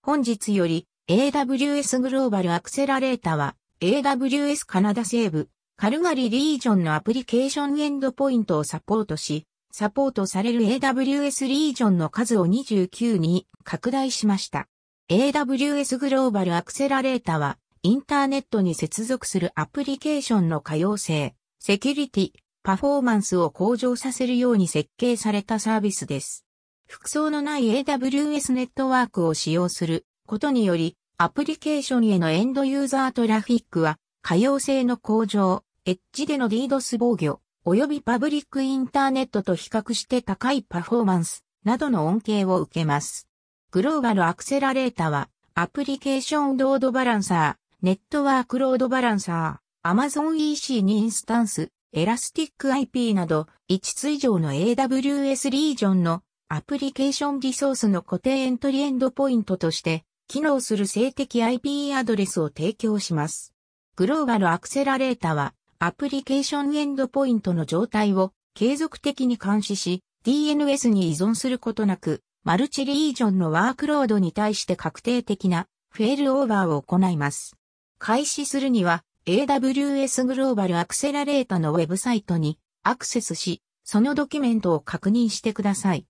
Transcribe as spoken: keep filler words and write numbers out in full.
本日より エーダブリューエス グローバルアクセラレータは エーダブリューエス カナダ西部カルガリーリージョンのアプリケーションエンドポイントをサポートし、サポートされる エーダブリューエス リージョンの数をにじゅうきゅうに拡大しました。エーダブリューエス グローバルアクセラレータはインターネットに接続するアプリケーションの可用性、セキュリティ、パフォーマンスを向上させるように設計されたサービスです。複層のない エーダブリューエス ネットワークを使用することにより、アプリケーションへのエンドユーザートラフィックは、可用性の向上、エッジでの ディードス 防御、及びパブリックインターネットと比較して高いパフォーマンスなどの恩恵を受けます。グローバルアクセラレータは、アプリケーションロードバランサー、ネットワークロードバランサー、Amazon イーシー にインスタンス、エラスティック アイピー など、いつつ以上の エーダブリューエス リージョンのアプリケーションリソースの固定エントリーエンドポイントとして、機能する静的 アイピー アドレスを提供します。グローバルアクセラレータは、アプリケーションエンドポイントの状態を継続的に監視し、ディーエヌエス に依存することなく、マルチリージョンのワークロードに対して確定的なフェールオーバーを行います。開始するには、エーダブリューエス グローバルアクセラレータのウェブサイトにアクセスし、そのドキュメントを確認してください。